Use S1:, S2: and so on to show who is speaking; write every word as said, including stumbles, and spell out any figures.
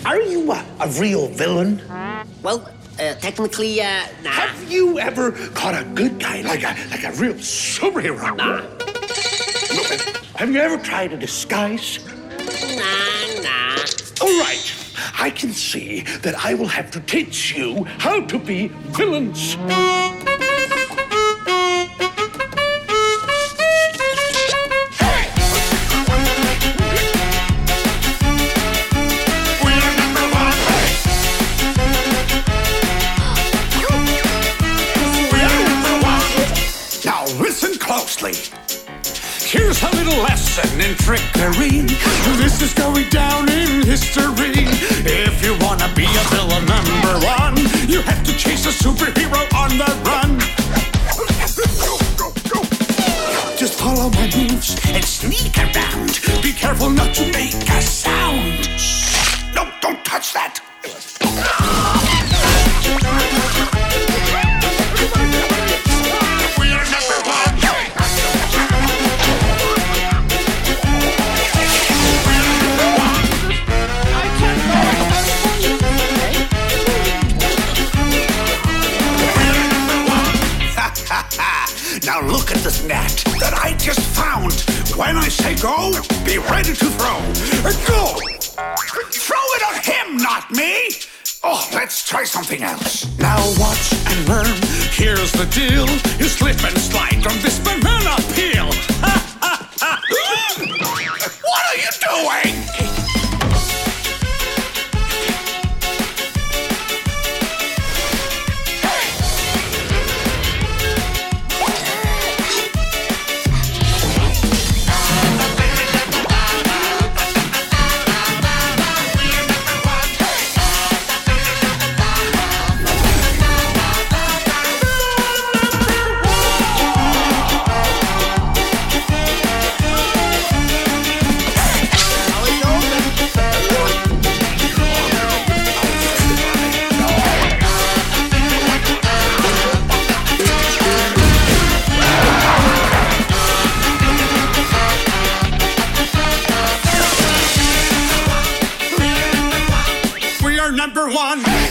S1: are you a, a real villain?
S2: Well, uh, technically, uh, nah.
S1: Have you ever caught a good guy, like a like a real superhero?
S2: Nah.
S1: Have you ever tried a disguise?
S2: Nah, nah.
S1: All right. I can see that I will have to teach you how to be villains. Closely. Here's a little lesson in trickery. This is going down in history. If you wanna be a villain number one, you have to chase a superhero on the run. Just follow my moves and sneak around. Be careful not to make a sound. No, don't touch that. Now look at this net that I just found. When I say go, be ready to throw. Go! Throw it at him, not me! Oh, let's try something else. Now watch and learn. Here's the deal. You slip and slide on this banana peel. What are you doing? Number one.